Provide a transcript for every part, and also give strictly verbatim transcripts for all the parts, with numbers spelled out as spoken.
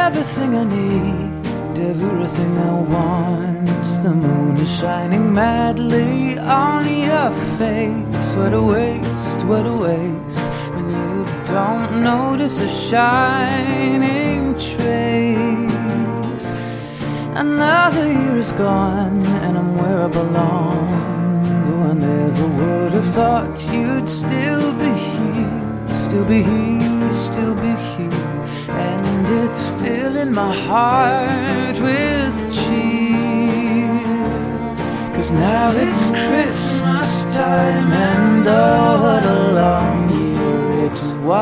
everything I need, everything I want. The moon is shining madly on your face. What a waste, what a waste, when you don't notice a shining trace. Another year is gone and I'm where I belong, though I never would have thought you'd still be here, still be here, still be here. And it's filling my heart with cheer, 'cause now it's Christmas time, and oh, what a long year it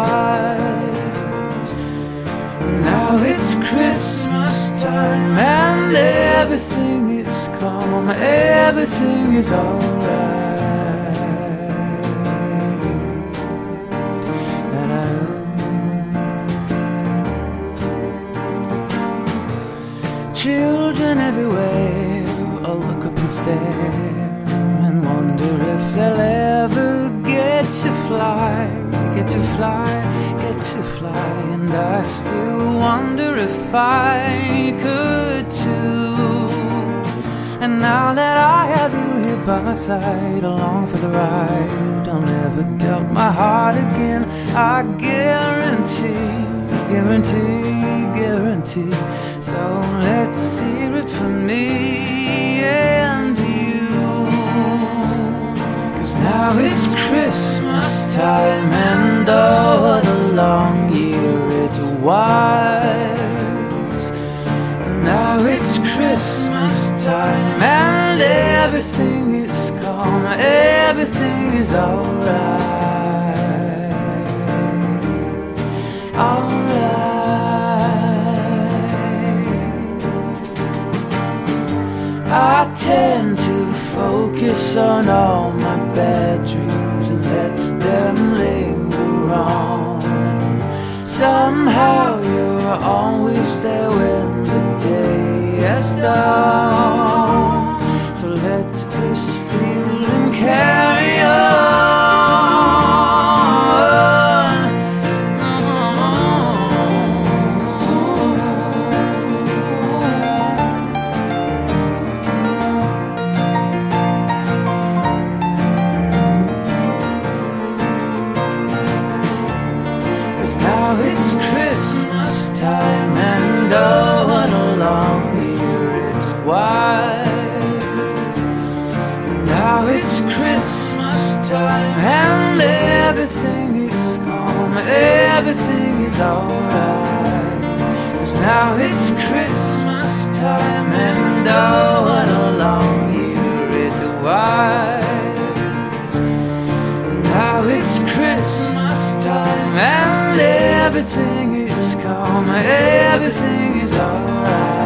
was. Now it's Christmas time, and everything is calm, everything is alright. And I Children everywhere all look up and stare and wonder if they'll ever get to fly, get to fly, get to fly. And I still wonder if I could too. And now that I have you here by my side, along for the ride, I'll never doubt my heart again. I guarantee, guarantee, guarantee. So let's hear it from me and you, 'cause now it's Christmas time, and oh, what a long year it was. Now it's Christmas time, and everything is calm, everything is alright, alright. I tend to focus on all my bad dreams and let them linger on. Somehow you're always there when the day has dawned. So let this feeling carry on. Now it's Christmas time, and oh, what a long year it was. Now it's Christmas time, and everything is calm, everything is alright. 'Cause now it's Christmas time, and oh, what a long year it was. Now it's Christmas time, and everything is calm, everything is alright.